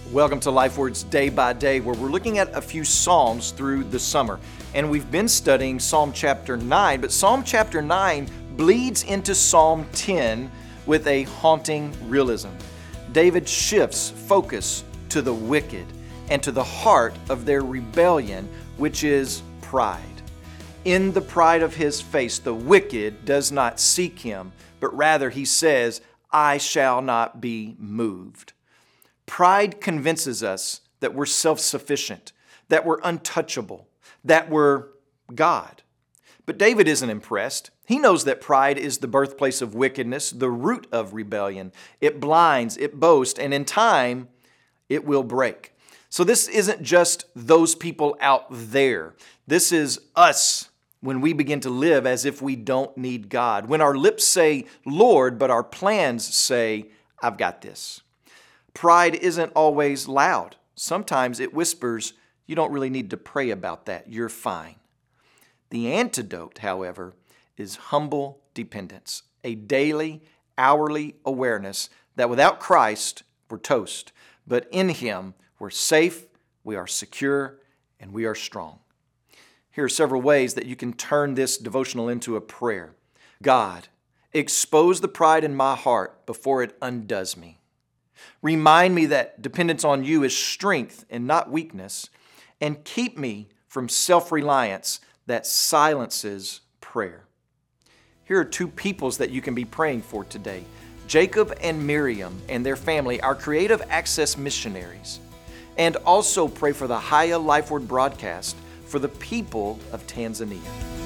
Welcome to LifeWords Day by Day, where we're looking at a few Psalms through the summer. And we've been studying Psalm chapter 9, but Psalm chapter 9 bleeds into Psalm 10 with a haunting realism. David shifts focus to the wicked and to the heart of their rebellion, which is pride. In the pride of his face, the wicked does not seek him, but rather he says, I shall not be moved. Pride convinces us that we're self-sufficient, that we're untouchable, that we're God. But David isn't impressed. He knows that pride is the birthplace of wickedness, the root of rebellion. It blinds, it boasts, and in time, it will break. So this isn't just those people out there. This is us when we begin to live as if we don't need God. When our lips say, Lord, but our plans say, I've got this. Pride isn't always loud. Sometimes it whispers, you don't really need to pray about that. You're fine. The antidote, however, is humble dependence, a daily, hourly awareness that without Christ, we're toast. But in Him, we're safe, we are secure, and we are strong. Here are several ways that you can turn this devotional into a prayer. God, expose the pride in my heart before it undoes me. Remind me that dependence on you is strength and not weakness, and keep me from self-reliance that silences prayer. Here are two peoples that you can be praying for today. Jacob and Miriam and their family are Creative Access missionaries. And also pray for the Haya LifeWord broadcast for the people of Tanzania.